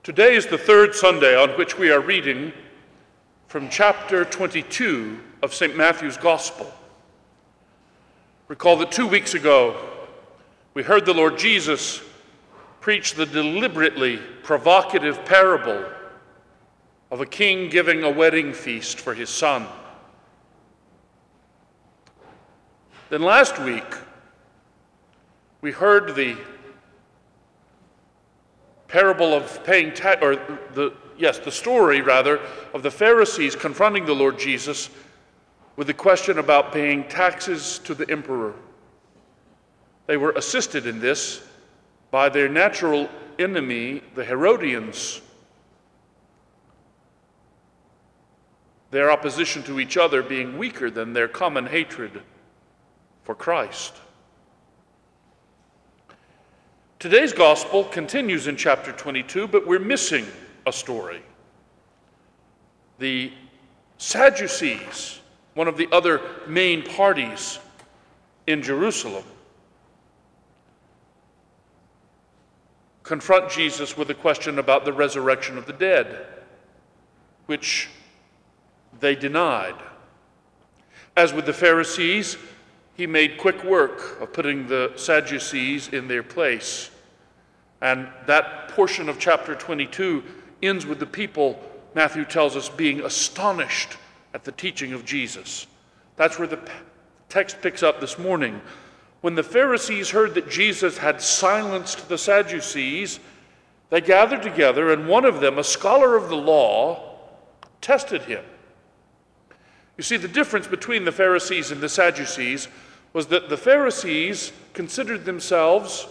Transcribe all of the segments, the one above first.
Today is the third Sunday on which we are reading from chapter 22 of St. Matthew's Gospel. Recall that 2 weeks ago we heard the Lord Jesus preach the deliberately provocative parable of a king giving a wedding feast for his son. Then last week we heard the parable of paying tax, or the story rather, of the Pharisees confronting the Lord Jesus with the question about paying taxes to the emperor. They were assisted in this by their natural enemy, the Herodians. Their opposition to each other being weaker than their common hatred for Christ. Today's gospel continues in chapter 22, but we're missing a story. The Sadducees, one of the other main parties in Jerusalem, confront Jesus with a question about the resurrection of the dead, which they denied. As with the Pharisees, he made quick work of putting the Sadducees in their place. And that portion of chapter 22 ends with the people, Matthew tells us, being astonished at the teaching of Jesus. That's where the text picks up this morning. When the Pharisees heard that Jesus had silenced the Sadducees, they gathered together, and one of them, a scholar of the law, tested him. You see, the difference between the Pharisees and the Sadducees was that the Pharisees considered themselves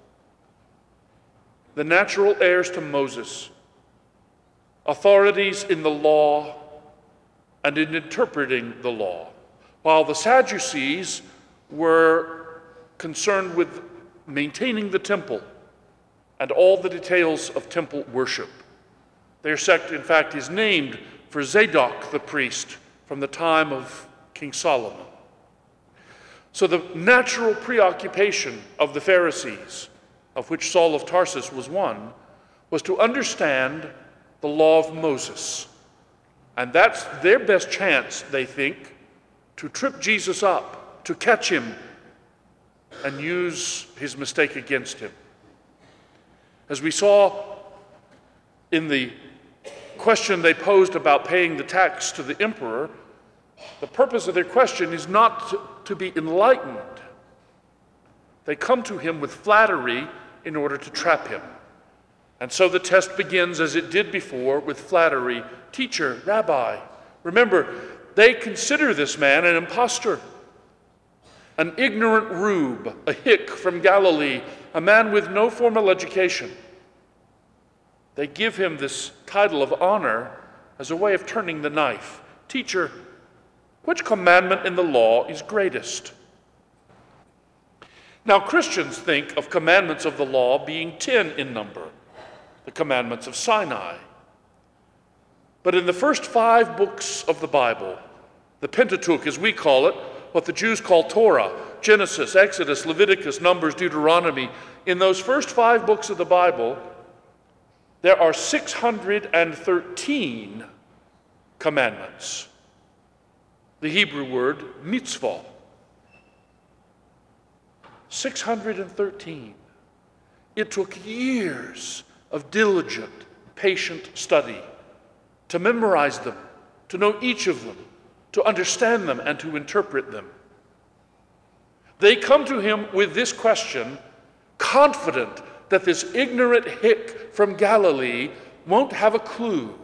the natural heirs to Moses, authorities in the law and in interpreting the law, while the Sadducees were concerned with maintaining the temple and all the details of temple worship. Their sect, in fact, is named for Zadok the priest from the time of King Solomon. So the natural preoccupation of the Pharisees, of which Saul of Tarsus was one, was to understand the law of Moses. And that's their best chance, they think, to trip Jesus up, to catch him and use his mistake against him. As we saw in the question they posed about paying the tax to the emperor, the purpose of their question is not to be enlightened. They come to him with flattery in order to trap him. And so the test begins as it did before with flattery. Teacher, rabbi. Remember, they consider this man an impostor, an ignorant rube, a hick from Galilee, a man with no formal education. They give him this title of honor as a way of turning the knife. Teacher, which commandment in the law is greatest? Now, Christians think of commandments of the law being 10 in number, the commandments of Sinai. But in the first 5 books of the Bible, the Pentateuch, as we call it, what the Jews call Torah, Genesis, Exodus, Leviticus, Numbers, Deuteronomy, in those first 5 books of the Bible, there are 613 commandments. The Hebrew word mitzvah. 613. It took years of diligent, patient study to memorize them, to know each of them, to understand them, and to interpret them. They come to him with this question, confident that this ignorant hick from Galilee won't have a clue.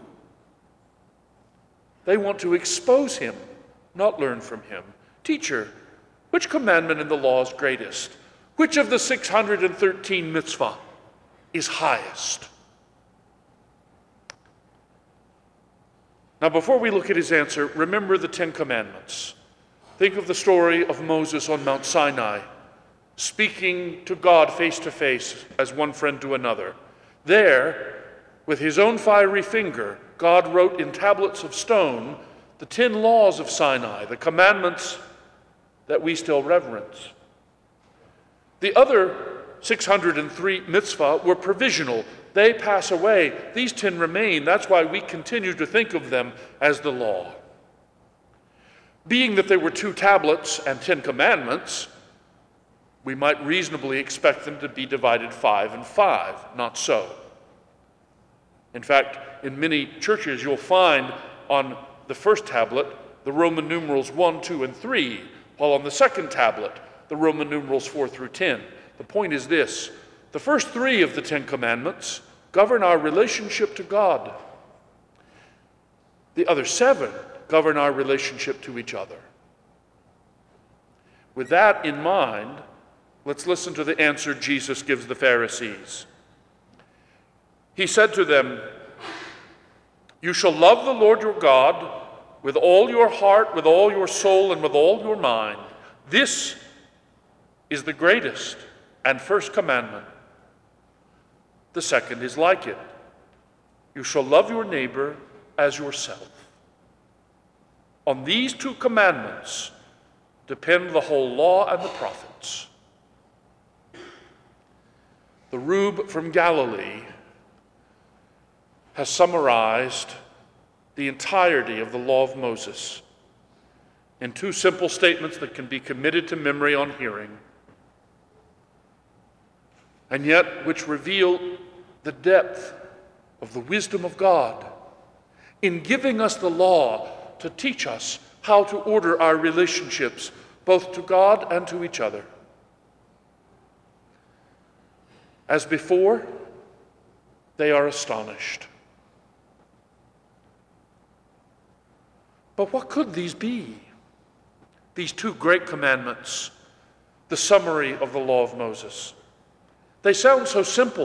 They want to expose him, not learn from him. Teacher, which commandment in the law is greatest? Which of the 613 mitzvah is highest? Now, before we look at his answer, remember the 10 commandments. Think of the story of Moses on Mount Sinai, speaking to God face to face as one friend to another. There, with his own fiery finger, God wrote in tablets of stone the 10 laws of Sinai, the commandments that we still reverence. The other 603 mitzvah were provisional, They pass away. These 10 remain. That's why we continue to think of them as the law. Being that there were 2 tablets and 10 commandments, we might reasonably expect them to be divided 5 and 5. Not so. In fact, in many churches you'll find on the first tablet the Roman numerals 1, 2, and 3, while on the second tablet the Roman numerals 4 through 10. The point is this: the first 3 of the 10 commandments govern our relationship to God. The other 7 govern our relationship to each other. With that in mind, let's listen to the answer Jesus gives the Pharisees. He said to them, "You shall love the Lord your God with all your heart, with all your soul, and with all your mind. This is the greatest and first commandment. The second is like it. You shall love your neighbor as yourself. On these 2 commandments depend the whole law and the prophets." The Rube from Galilee has summarized the entirety of the law of Moses in 2 simple statements that can be committed to memory on hearing, and yet which reveal the depth of the wisdom of God in giving us the law to teach us how to order our relationships both to God and to each other. As before, they are astonished. But what could these be? These 2 great commandments, the summary of the law of Moses. They sound so simple.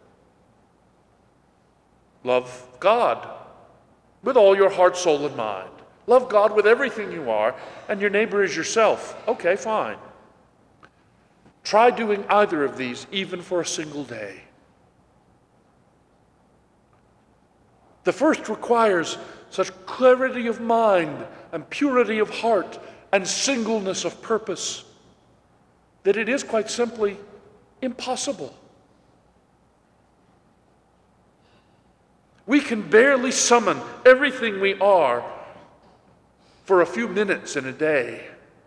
Love God with all your heart, soul, and mind. Love God with everything you are, and your neighbor as yourself. Okay, fine. Try doing either of these, even for a single day. The first requires such clarity of mind and purity of heart and singleness of purpose that it is quite simply impossible. We can barely summon everything we are for a few minutes in a day.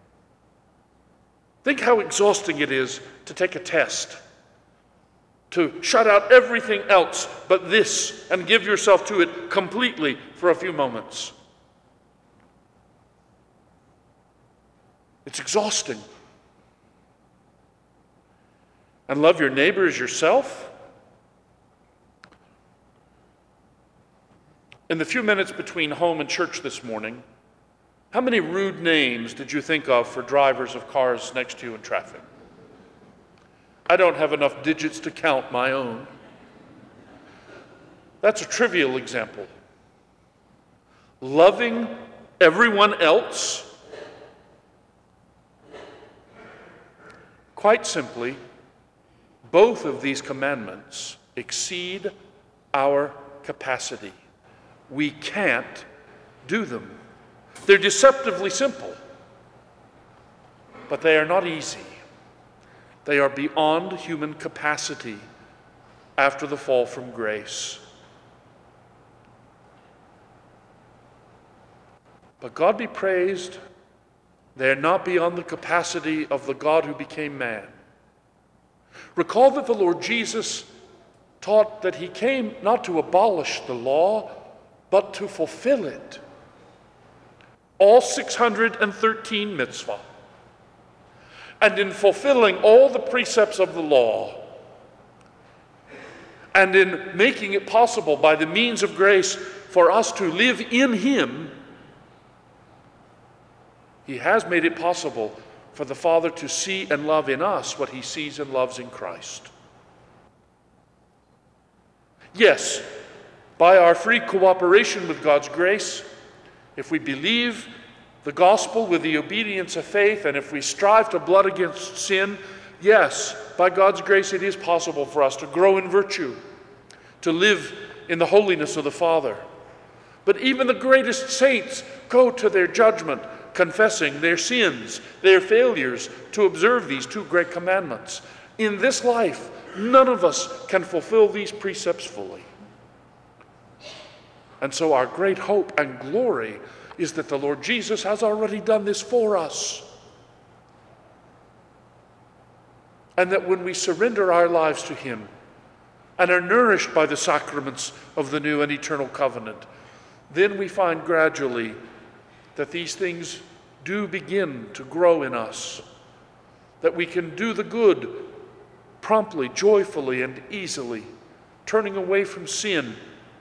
Think how exhausting it is to take a test, to shut out everything else but this and give yourself to it completely for a few moments. It's exhausting. And love your neighbor as yourself? In the few minutes between home and church this morning, how many rude names did you think of for drivers of cars next to you in traffic? I don't have enough digits to count my own. That's a trivial example. Loving everyone else, quite simply, both of these commandments exceed our capacity. We can't do them. They're deceptively simple, but they are not easy. They are beyond human capacity after the fall from grace. But God be praised, they are not beyond the capacity of the God who became man. Recall that the Lord Jesus taught that he came not to abolish the law, but to fulfill it. All 613 mitzvah. And in fulfilling all the precepts of the law, and in making it possible by the means of grace for us to live in him, he has made it possible for the Father to see and love in us what he sees and loves in Christ. Yes, by our free cooperation with God's grace, if we believe the gospel with the obedience of faith, and if we strive to blood against sin, yes, by God's grace it is possible for us to grow in virtue, to live in the holiness of the Father. But even the greatest saints go to their judgment confessing their sins, their failures to observe these 2 great commandments. In this life, none of us can fulfill these precepts fully. And so our great hope and glory is that the Lord Jesus has already done this for us. And that when we surrender our lives to him and are nourished by the sacraments of the new and eternal covenant, then we find gradually that these things do begin to grow in us, that we can do the good promptly, joyfully, and easily, turning away from sin.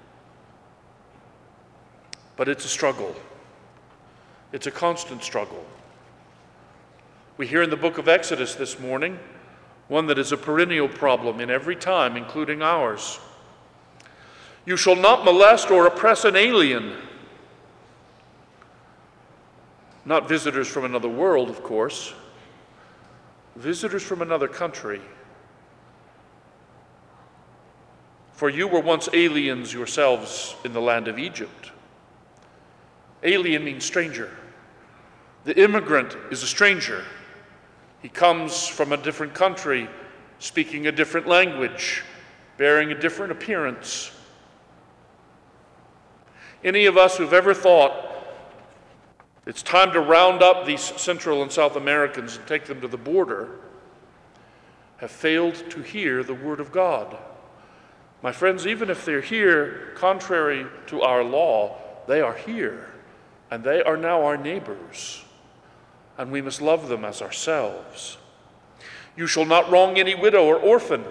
But it's a struggle. It's a constant struggle. We hear in the book of Exodus this morning one that is a perennial problem in every time, including ours. You shall not molest or oppress an alien. Not visitors from another world, of course. Visitors from another country. For you were once aliens yourselves in the land of Egypt. Alien means stranger. The immigrant is a stranger. He comes from a different country, speaking a different language, bearing a different appearance. Any of us who've ever thought it's time to round up these Central and South Americans and take them to the border have failed to hear the word of God. My friends, even if they're here contrary to our law, they are here, and they are now our neighbors, and we must love them as ourselves. You shall not wrong any widow or orphan.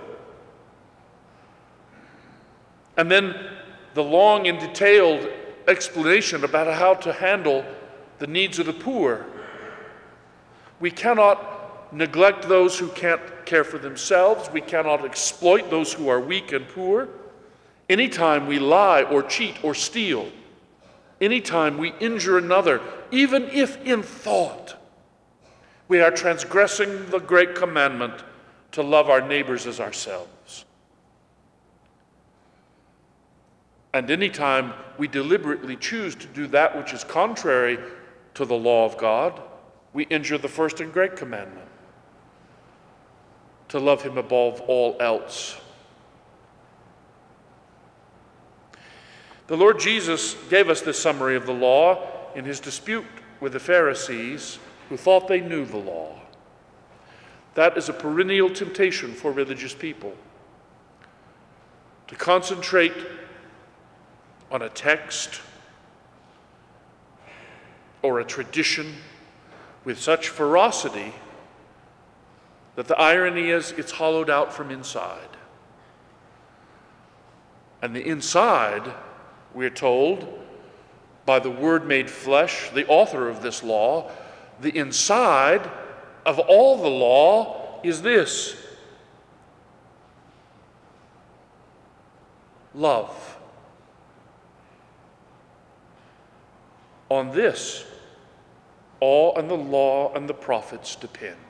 And then the long and detailed explanation about how to handle the needs of the poor. We cannot neglect those who can't care for themselves. We cannot exploit those who are weak and poor. Anytime we lie or cheat or steal, anytime we injure another, even if in thought, we are transgressing the great commandment to love our neighbors as ourselves. And anytime we deliberately choose to do that which is contrary to the law of God, we injure the first and great commandment, to love him above all else. The Lord Jesus gave us this summary of the law in his dispute with the Pharisees who thought they knew the law. That is a perennial temptation for religious people, to concentrate on a text or a tradition with such ferocity that the irony is it's hollowed out from inside. And the inside, we're told, by the Word made flesh, the author of this law, the inside of all the law is this: love. On this, all and the law and the prophets depend.